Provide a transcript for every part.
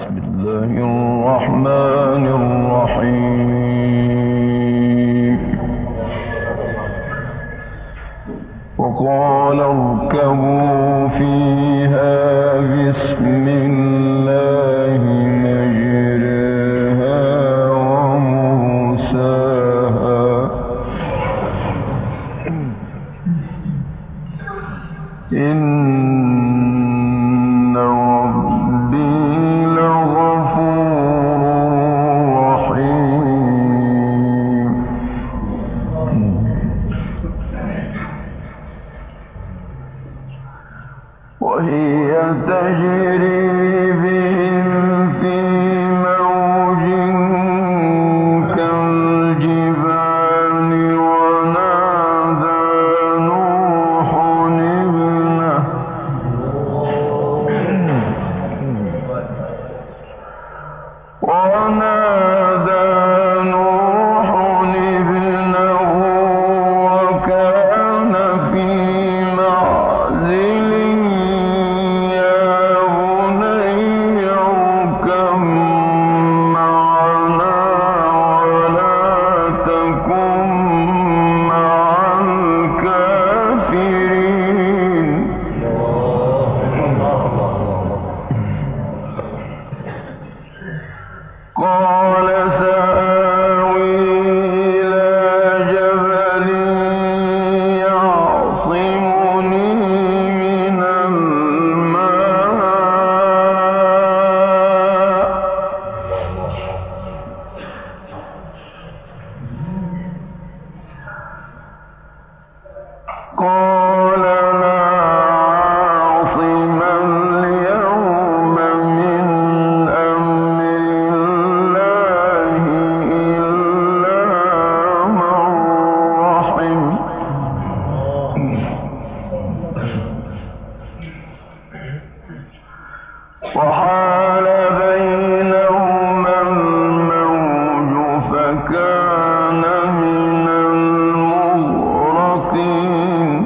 بسم الله الرحمن الرحيم وقال اركبوا فيها بسم الله مجريها ومرساها إن ربي لغفور رحيم وهي تجري بهم في موج كالجبال ونادى نوح ابنه وكان في معزل يا بني اركب معنا ولا تكن مع الكافرين قال سآوي إلى جبل يعصمني من الماء قال لا عاصم اليوم من أمر الله إلا من رحم وحال بينهما الموج فكان من المغرقين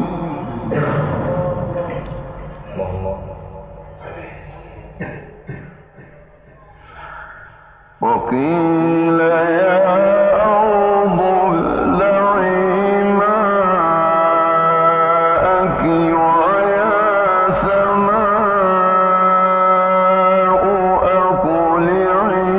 وقيل يا أرض ابلعي ماءك ويا سماء أقلعي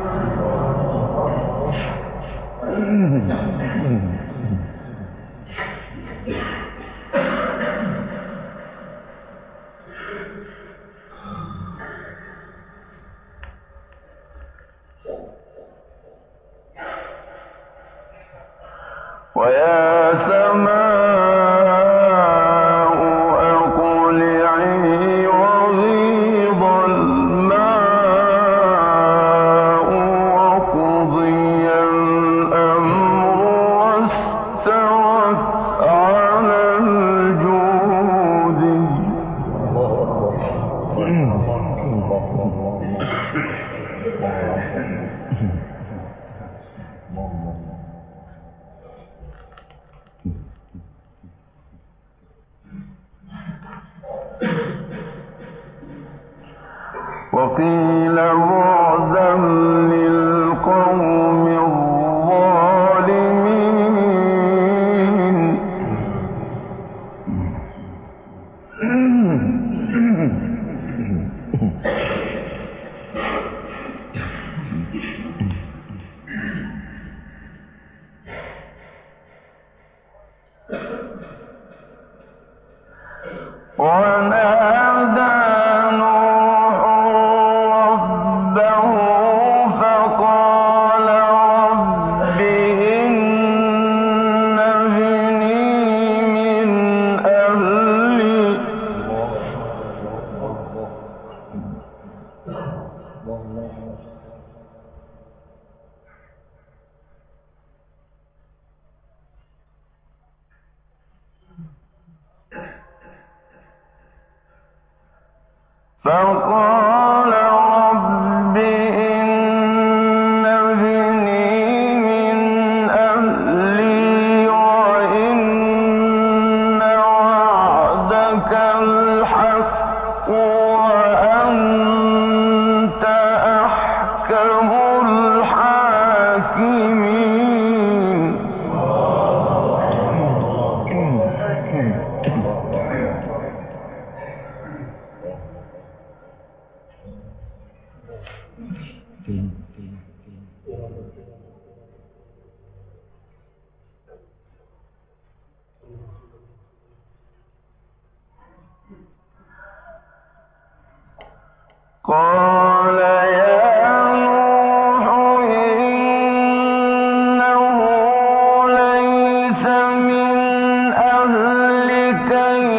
ويا سماء أقلعي وغيض الماء وقضي الأمر واستوت على الجود وقيل بعدا للقوم الظالمين ونادى نوح ربه فقال رب إن ابني من أهلي فقال رب إن ابني من أهلي وإن وعدك الحق وأنت قال يا نوح إنه ليس من أهلك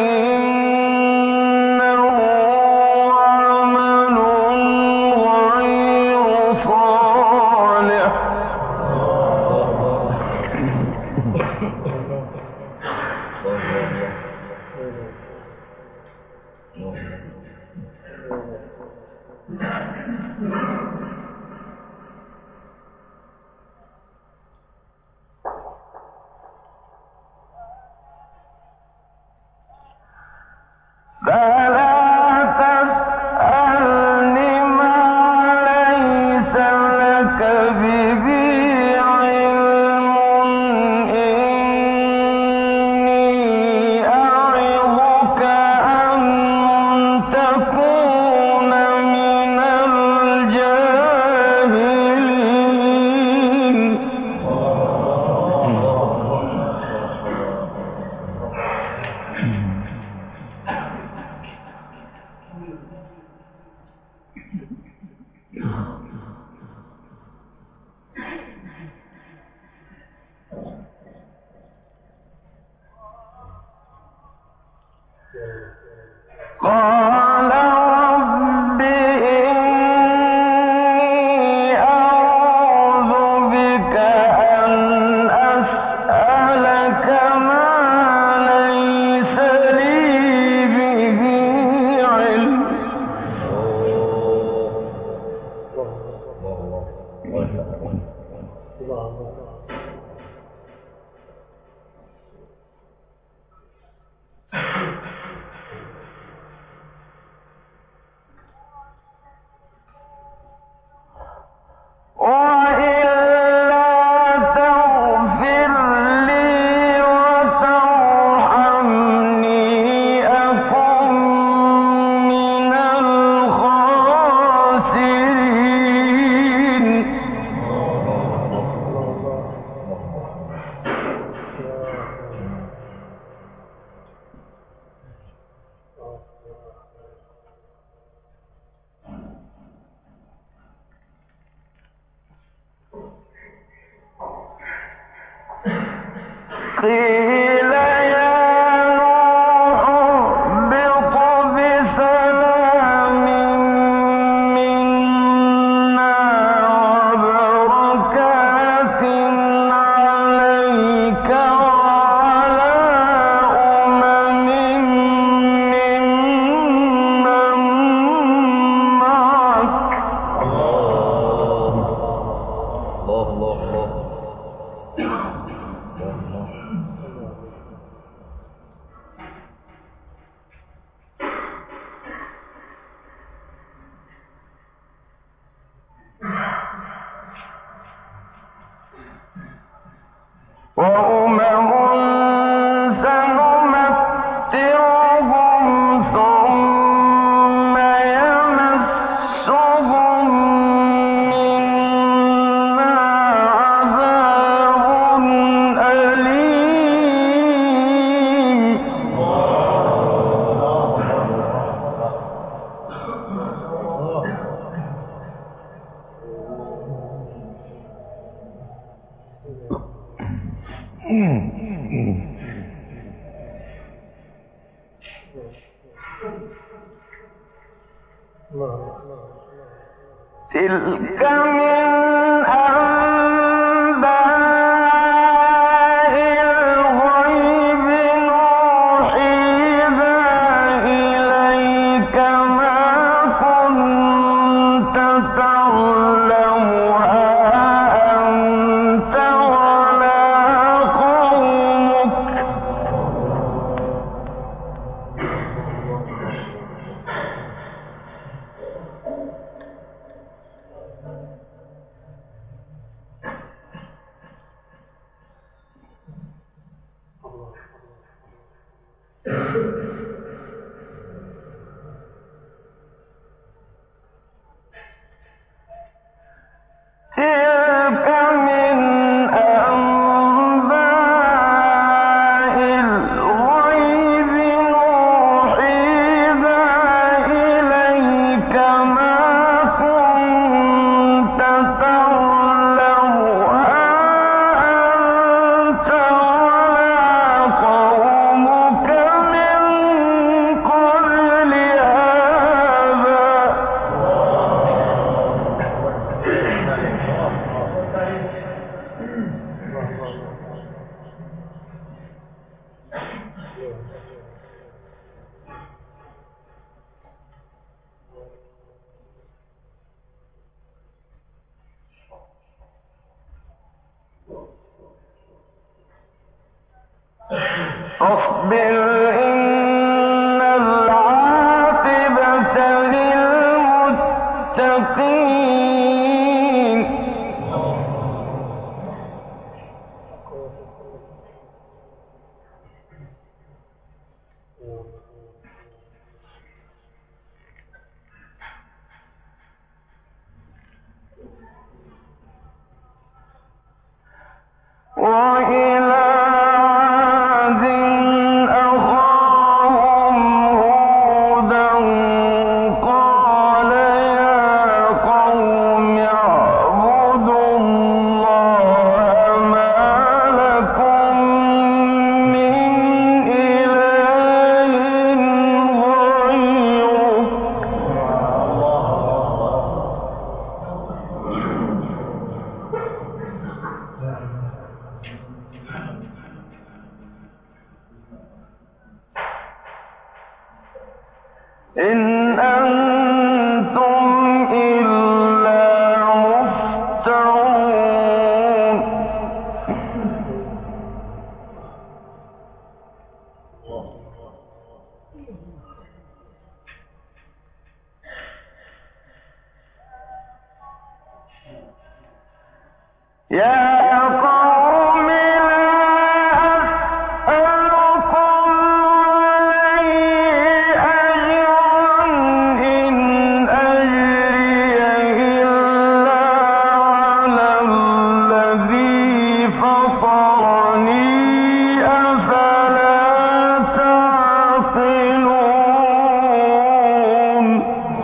إنه عمل غير صالح فلا تسألني ما ليس لك به علم إني أعظك أن تكون من الجاهلين قال رب إني أعوذ بك أن أسألك ما ليس لي به علم وإلا تغفر لي وترحمني أكن من الخاسرين قيل يا نوح اهبط بسلام منا وبركات عليك وعلى أمم ممن معك وأمم سنمتعهم ثم يمسهم منا عذاب أليم تلك من أنباء الغيب نوحيها إليك ما كنت تعلمها أنت ولا قومك فاصبر إن العاقبة للمتقين. وإلى عاد أخاهم هودا قال يا قوم اعبدوا الله ما لكم من إله غيره. إن أنتم إلا مفترون. يا قوم لا أسألكم عليه أجرا إن أجري إلا على الذي فطرني أفلا تعقلون.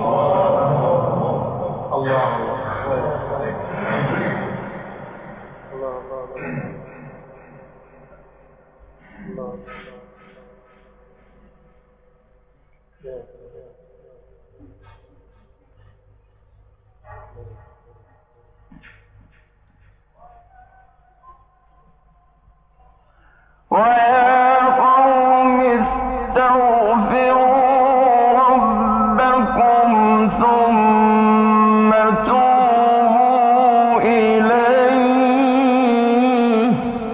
ويا قوم استغفروا ربكم ثم توبوا إليه.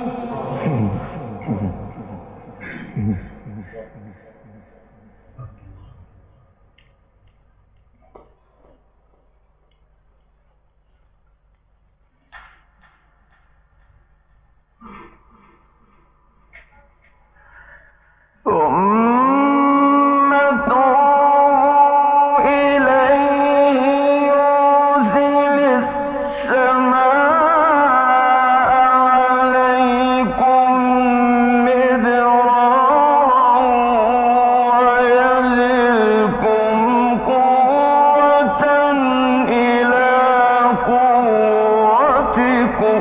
ثم توبوا إليه يرسل السماء عليكم مدرارا ويزدكم قوة إلى قوتكم.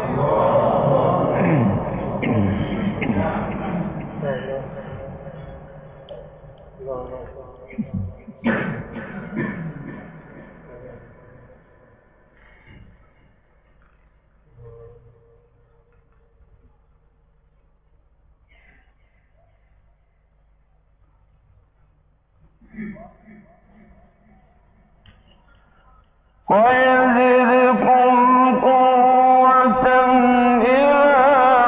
ويزدكم قوة إلى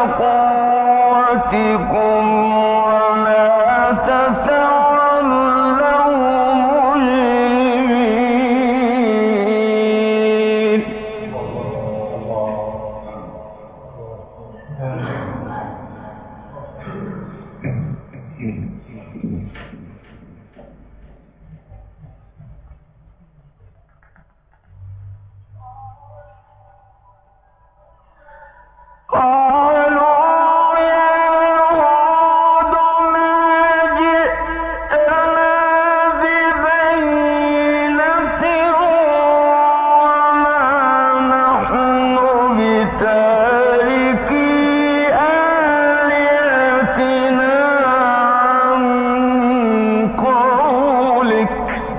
قوتكم ولا تتولوا مجرمين. قالوا يا هود ما جئتنا ببينة وما نحن بتاركي آلهتنا عن قولك.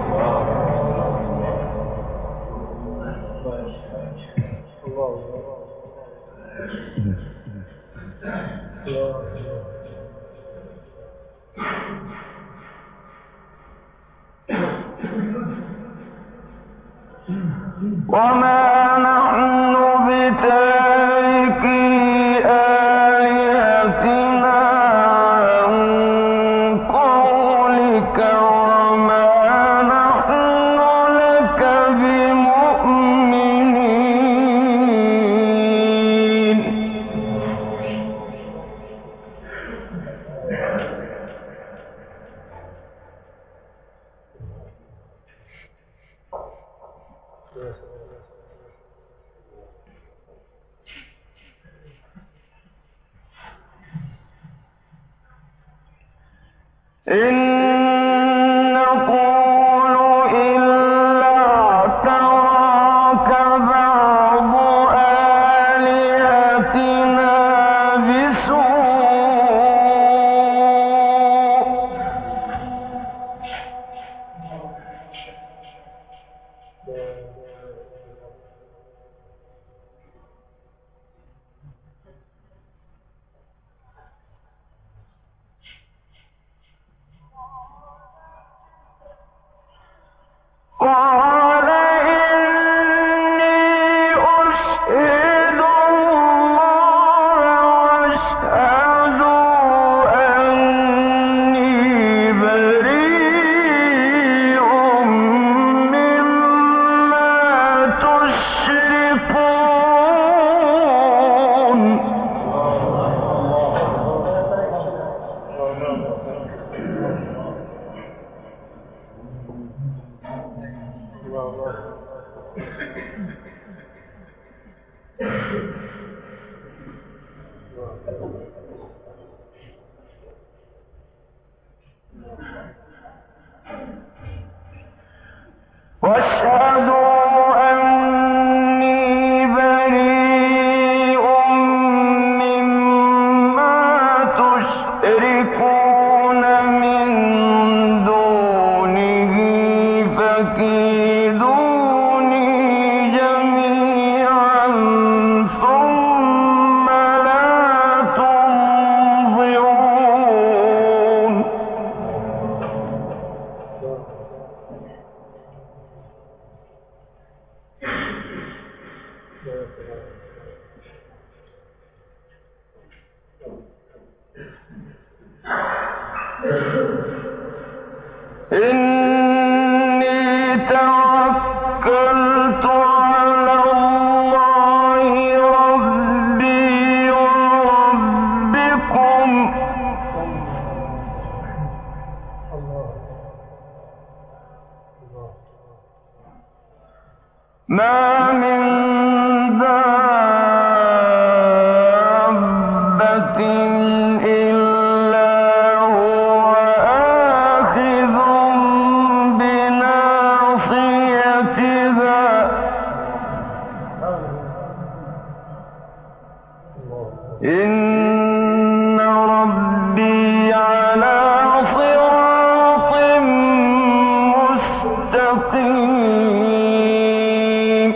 وما نحن بتاركي آلهتنا عن ما من دابة إلا هو آخذ بناصيتها إن ربي على صراط مستقيم.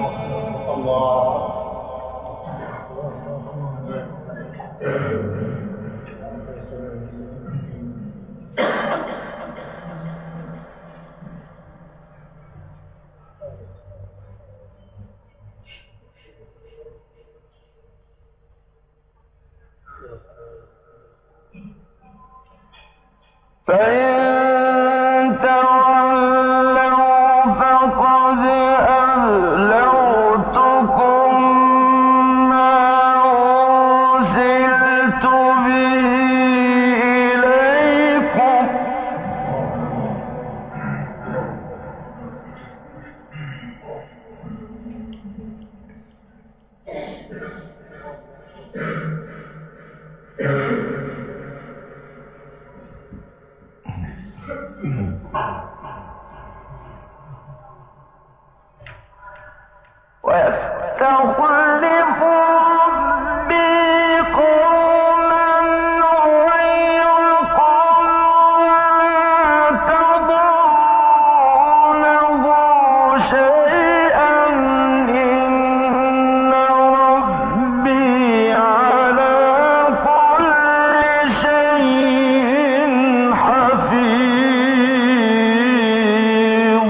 فإن تولوا فقد أبلغتكم ما أرسلت به إليكم ويستخلف ربي قوما غيركم ولا تضرونه شيئا إن ربي على كل شيء حفيظ.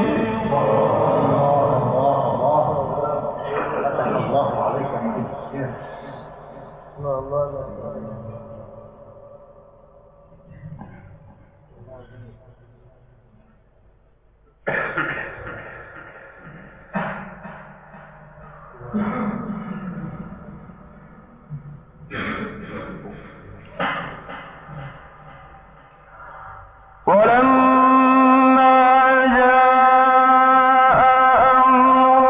ولما جاء أمرنا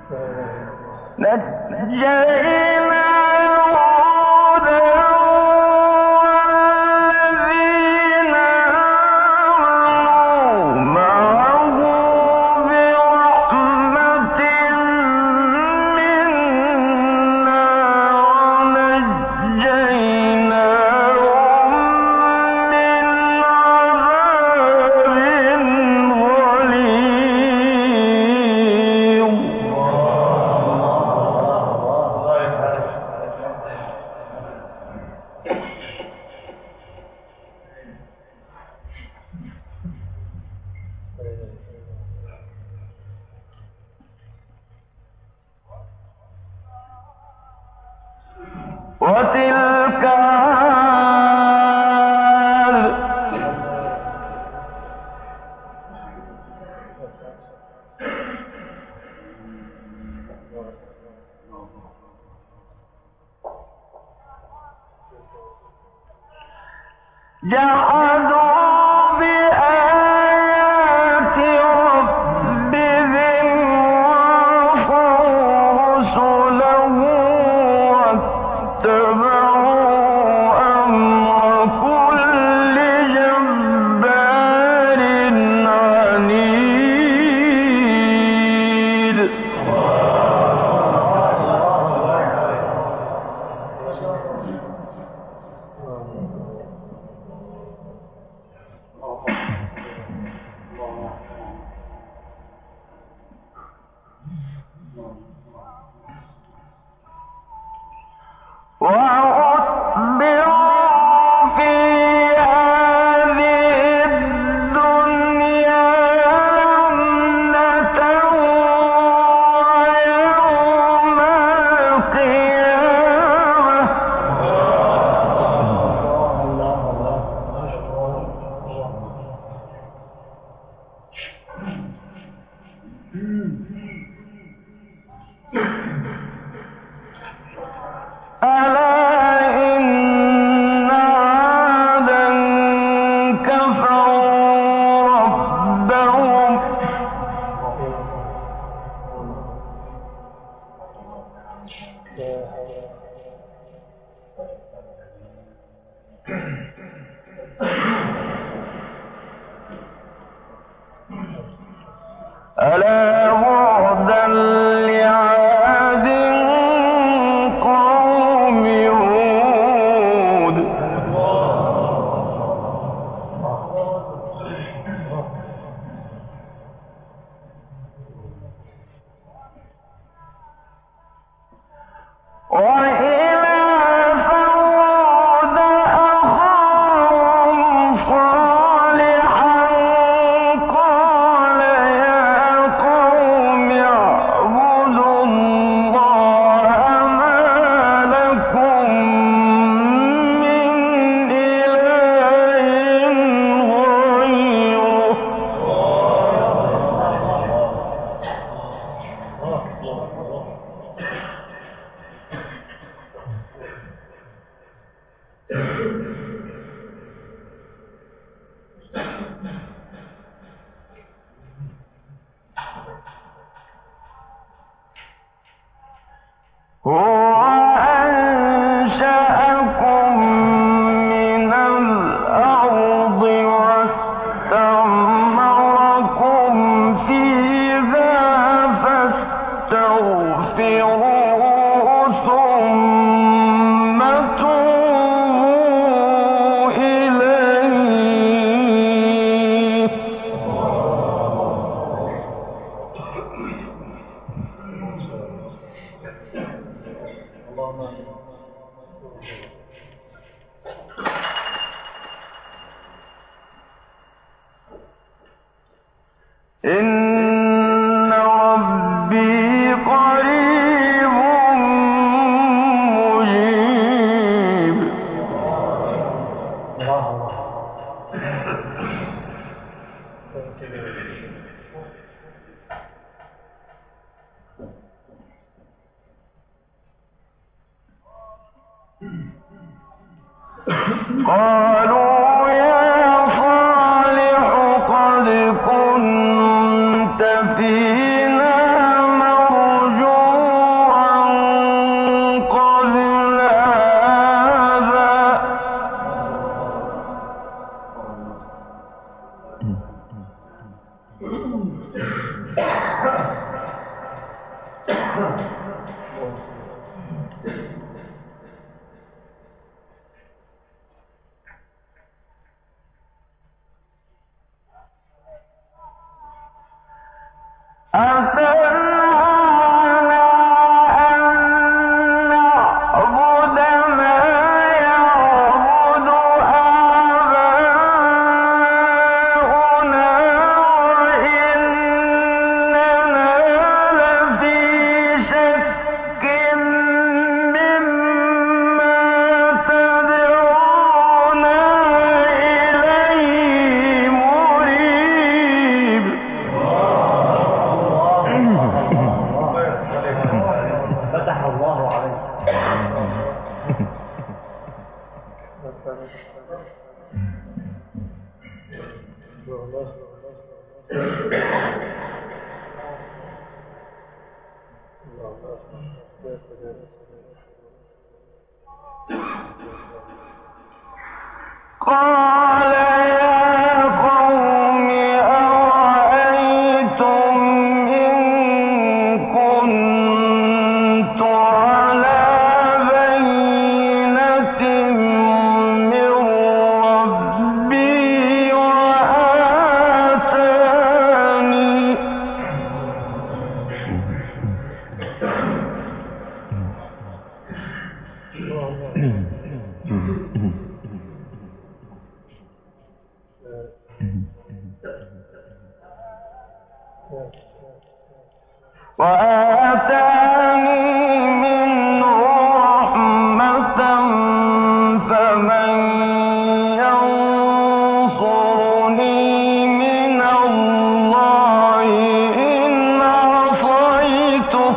وتلك جحدوا بآيات ربهم وعصوا رسله واتبعوا أمر كل جبار عنيد. وأتبعوا في هذه الدنيا لعنة ويوم القيامة ألا إن عادا كفروا ربهم ألا بعدا لعاد قوم هود. وإلى ثمود أخاهم صالحا قال يا قوم اعبدوا الله ما لكم من إله غيره. هو أنشأكم من الأرض واستعمركم فيها فاستغفروه ثم توبوا إليه. إن ربي قريب مجيب. قالوا يا صالح قد كنت فينا مرجوا الله عليه. قال يا قوم أرأيتم إن كنت على بينة من ربي وآتاني منه رحمة فمن ينصرني من الله إن عصيته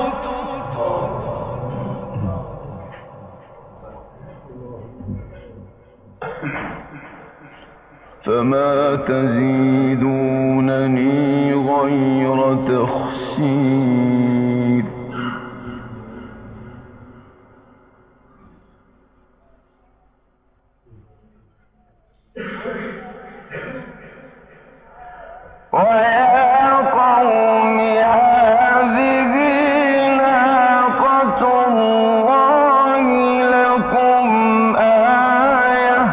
فما تزيدونني غير تخسير ويا قوم هذه ناقة الله لكم آية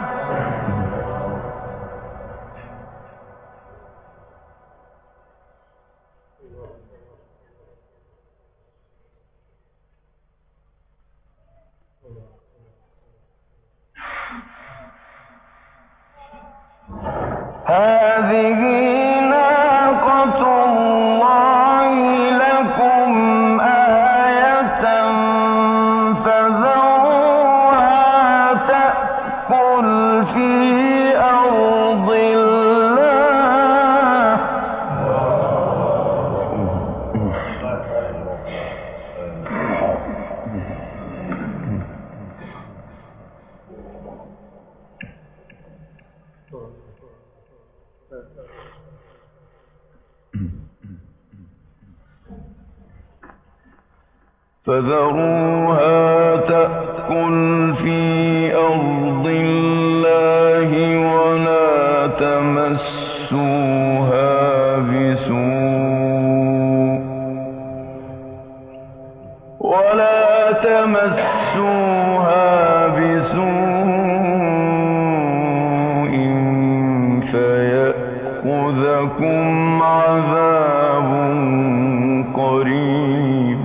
هذه ناقة الله لكم آية فذروها تأكل في أرض الله فذروها تأكل في أرض الله ولا تمسوها بسوء فيأخذكم عذاب قريب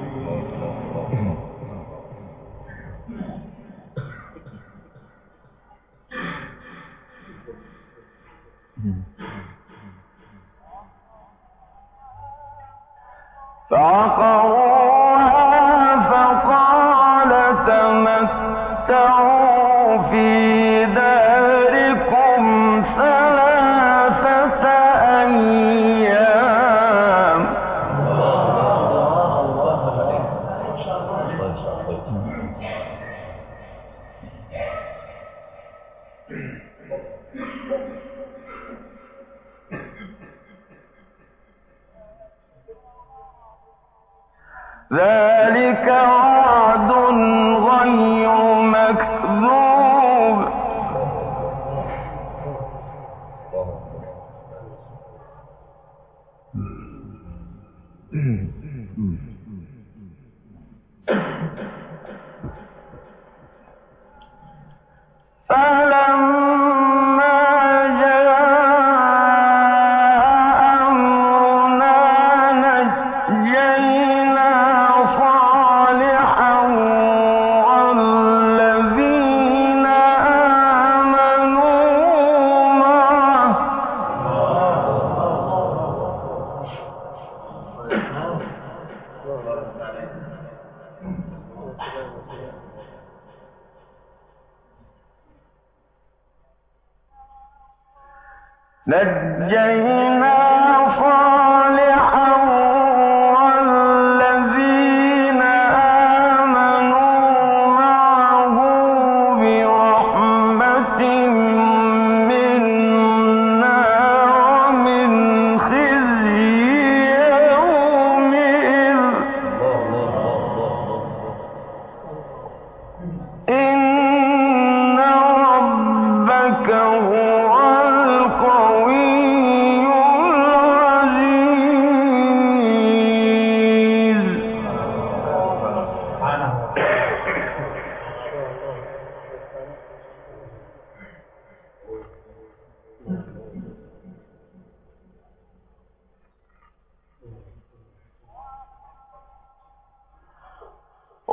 فعقروها فقال تمتعوا في داركم 3 أيام ذلك وعد غير مكذوب فلما جاء أمرنا نجينا صالحا والذين آمنوا معه نجينا صالحا والذين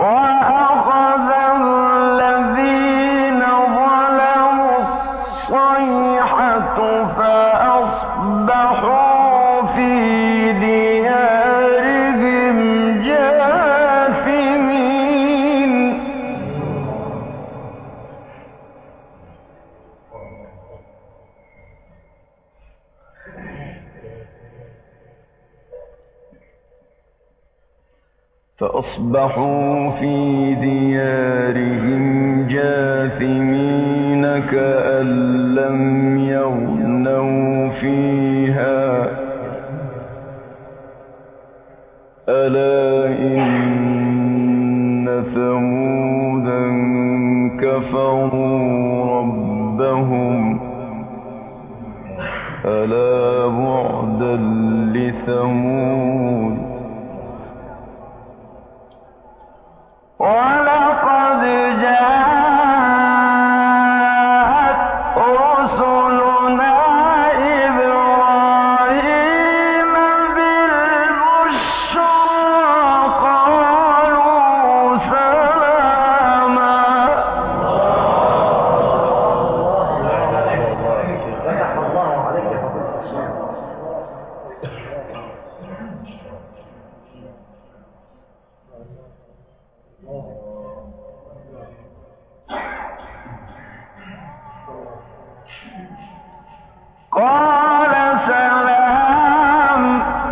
وأخذ الذين ظلموا الصيحة فأصبحوا في ديارهم جاثمين كأن لم يغنوا فيها ألا إن ثمودا كفروا ربهم ألا بعدا لثمود ولقد جاءت رسلنا إبراهيم بالبشرى قالوا سلاما قال سلام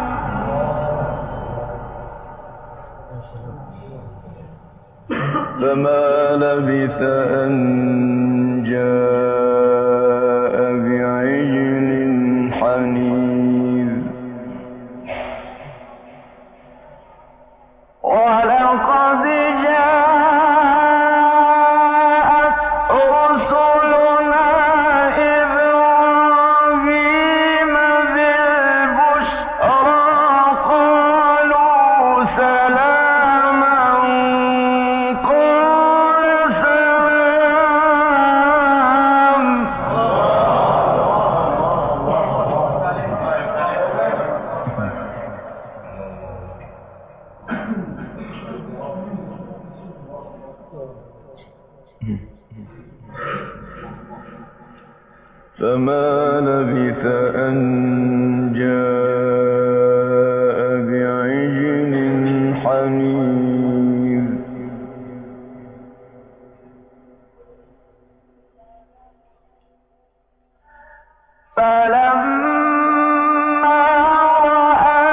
فما لبث أن جاء بعجل حنيذ ولقد جاءت رسلنا إبراهيم بالبشرى قالوا سلاما قال سلام فما لبث أن جاء بعجل حنيذ فلما رأى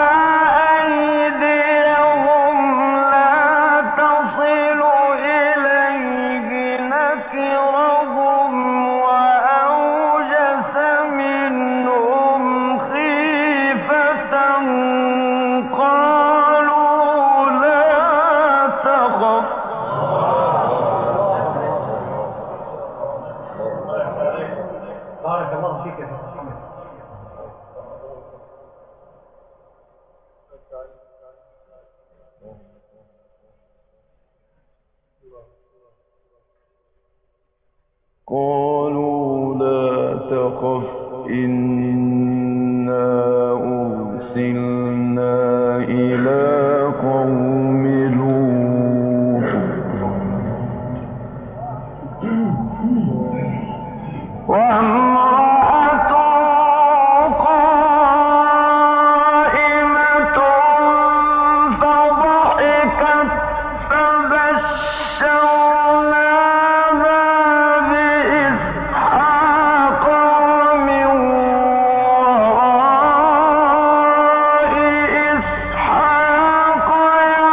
أيديهم لا تصل إليه نكرهم وأوجس منهم خيفة قالوا لا تخف بارك الله فيك يا محمد. قالوا لا تخف إنا أرسلنا إلى قوم لوط وامرأته قائمة فضحكت فبشرناها بإسحاق ومن وراء إسحاق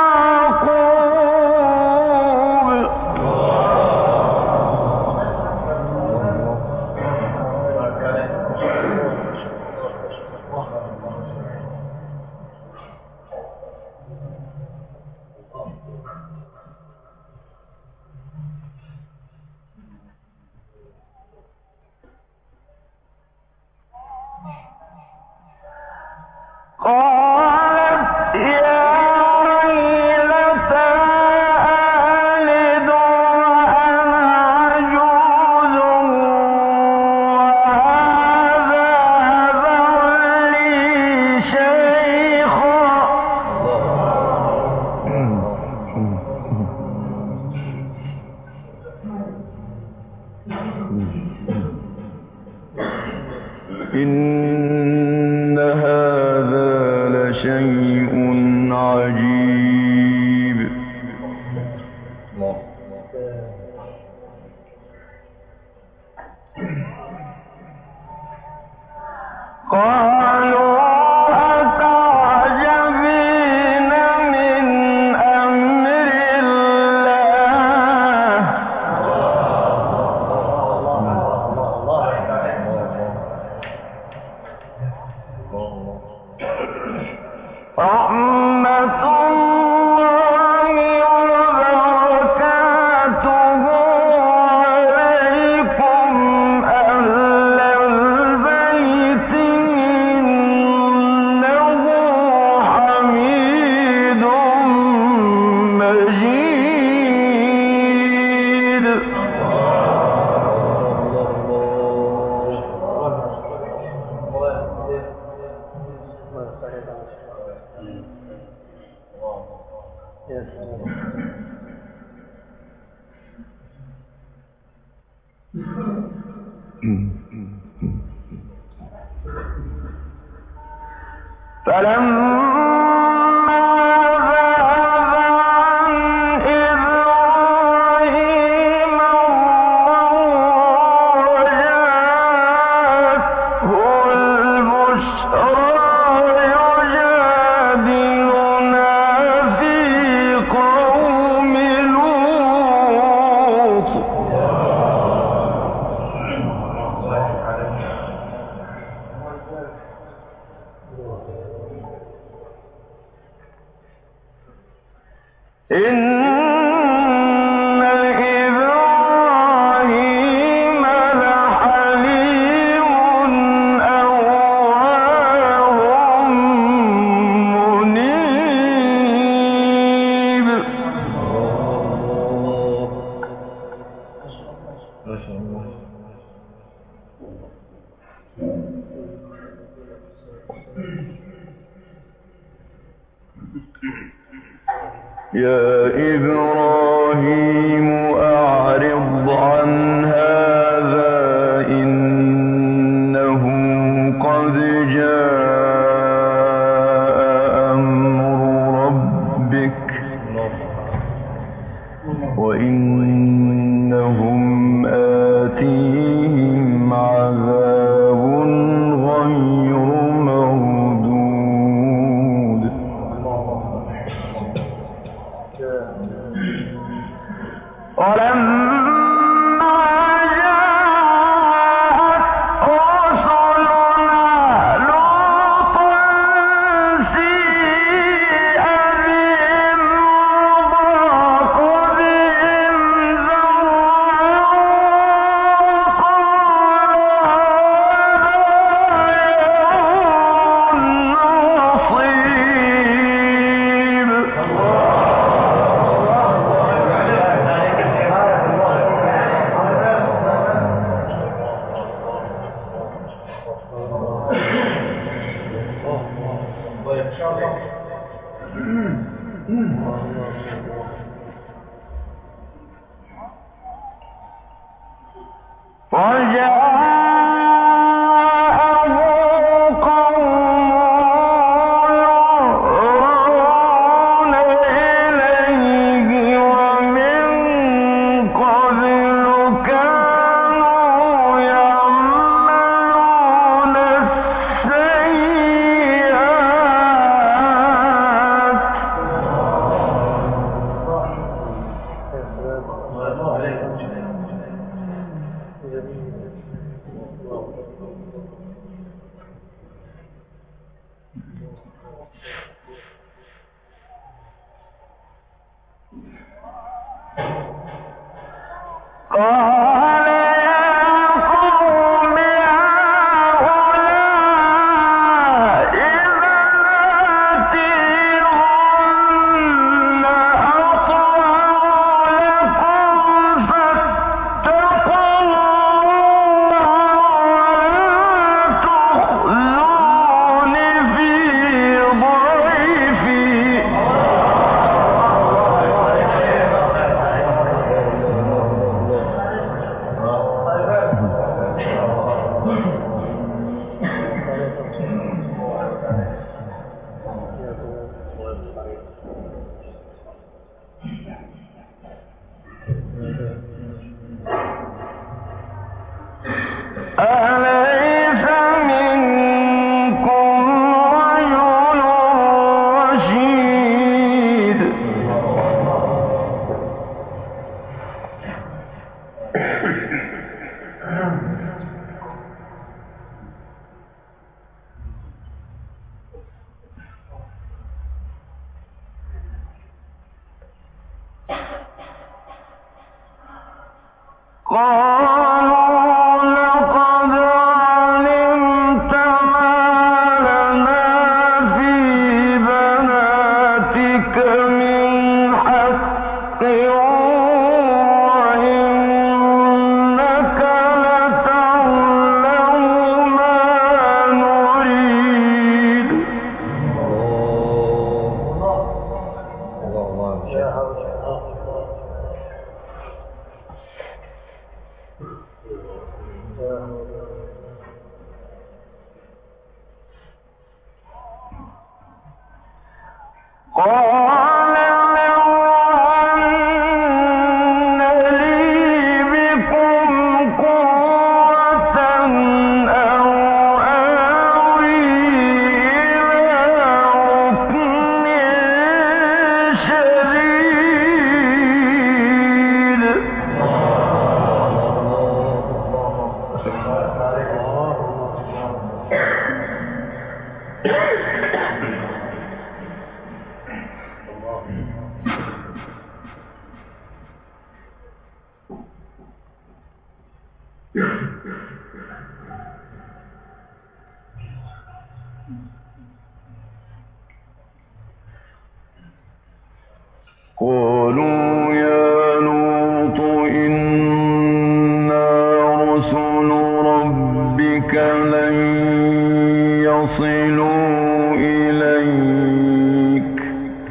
عجيب. قالوا أتعجبين من أمر الله رحمة الله وبركاته عليكم أهل البيت إنه حميد مجيد. فلما ذهب عن إبراهيم وجاءته البشرى يجادلنا في قوم لوط إن إبراهيم لحليم أواه منيب. يا إبراهيم أعرض عن هذا إنه قد جاء أمر ربك وإنهم آتيهم عذاب غير مردود. ولما جاءت رسلنا لوطا سيء بهم وضاق بهم ذرعا قال يا قوم هؤلاء بناتي هن أطهر لكم فاتقوا الله ولا تخزون في ضيفي. قالوا يا لوط إنا رسل ربك لن يصلوا إليك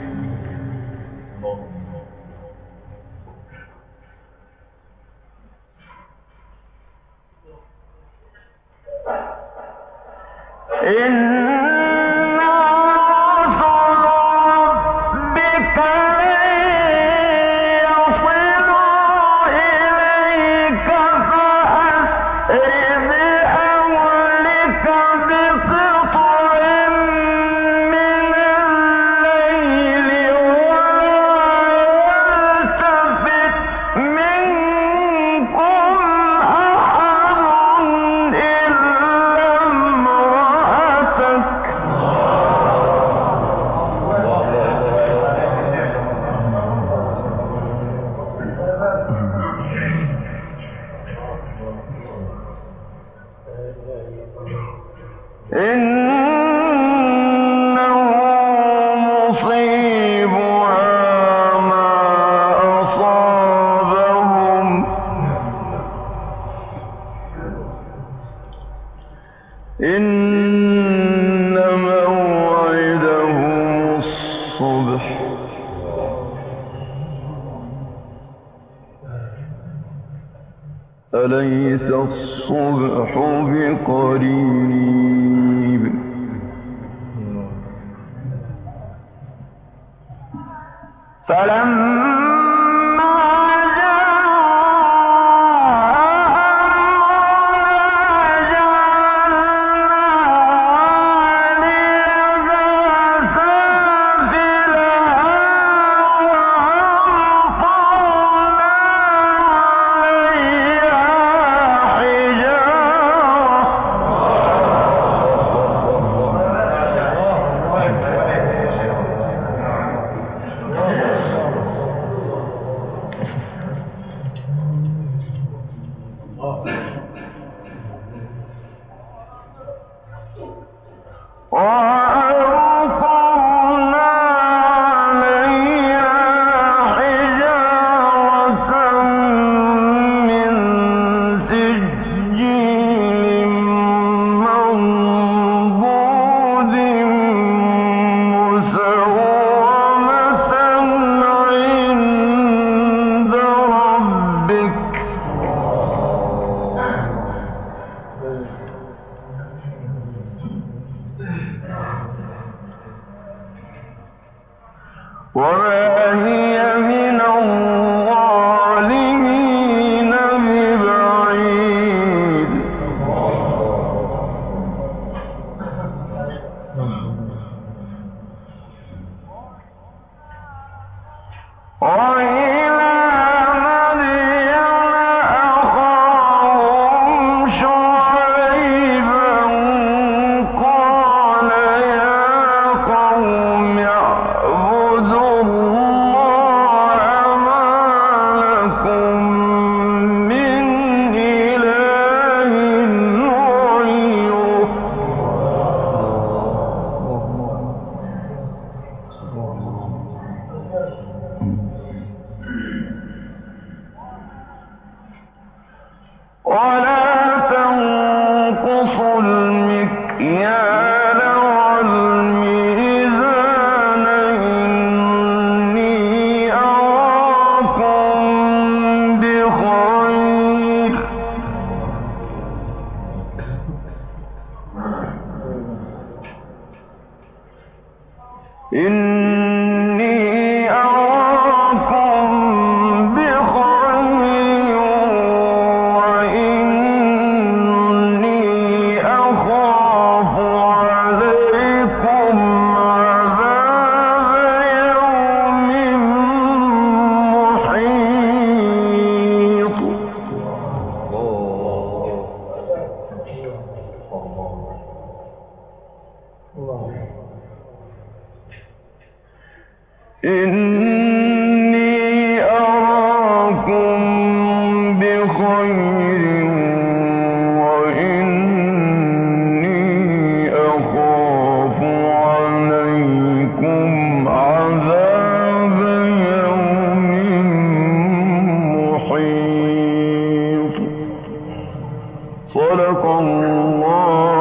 أليس الصبح بقريب اعبدوا الله ولا تنقصوا المكيال والميزان إني أراكم بخير إني أراكم بخير وإني أخاف عليكم عذاب يوم محيط إني أراكم بخير وإني أخاف عليكم عذاب يوم محيط صدق الله